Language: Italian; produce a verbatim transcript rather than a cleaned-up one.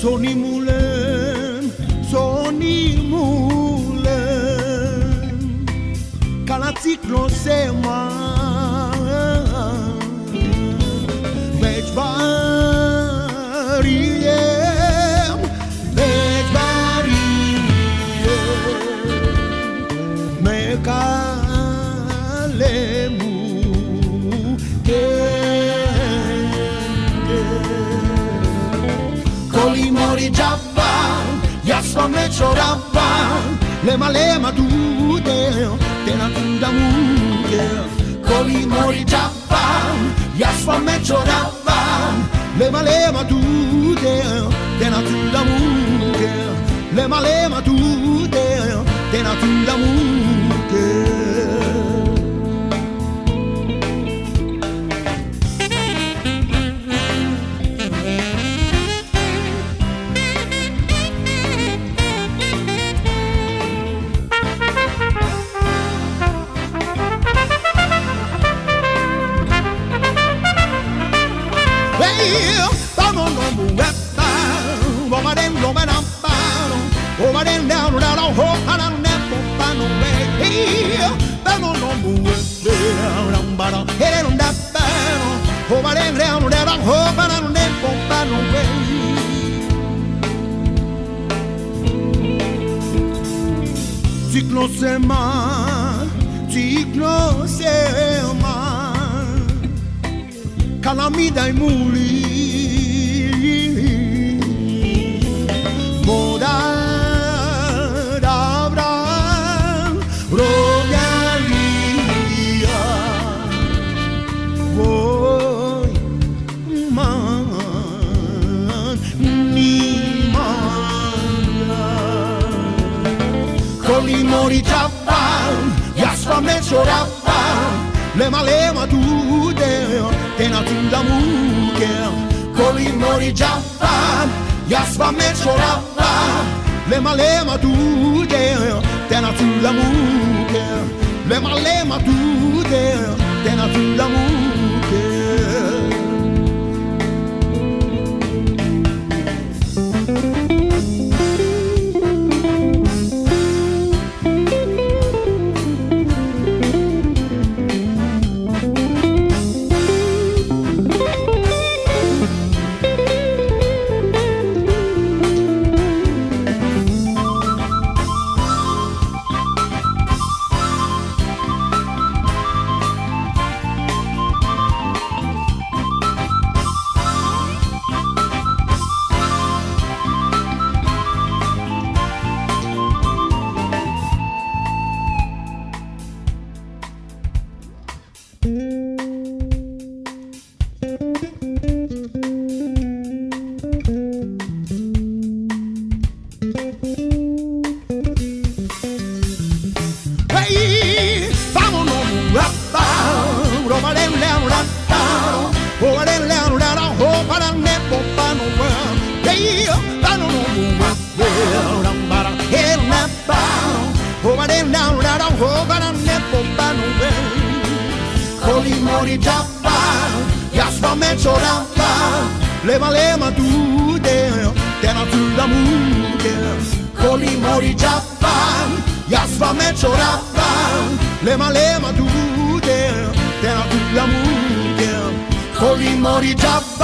Soni Moulin, Soni Moulin, Kalatik no sema, Vej variem, vej variem, me kalemu kende. Kolimori Javan, Yasva me choravan, lema lema tude, tena tuda mude. Kolimori Javan, Yasva me choravan, lema lema tude, tena tuda mude. Lema lema tude, tena tuda mude. Over them down, down, down, hope, and I'm never find no way. Hey, down on the moon, down, down, head on that battle. Over them down, down, down, hope, and I'm never find no way. Ticno sema, ticno sema, calamida e muli, moda. Kolimori Javan, Yasva me choravan, lema lema tude, tena tuda muke. Kolimori Javan, Yasva me choravan, lema lema tude, tena tuda muke. Lema lema tude, tena tuda muke. Kolimori Javan, Yasva me choravan, lema lema tude, tena tuda muke. Kolimori Javan, Yasva me choravan, lema lema tude, tena tuda muke. Kolimori Javan.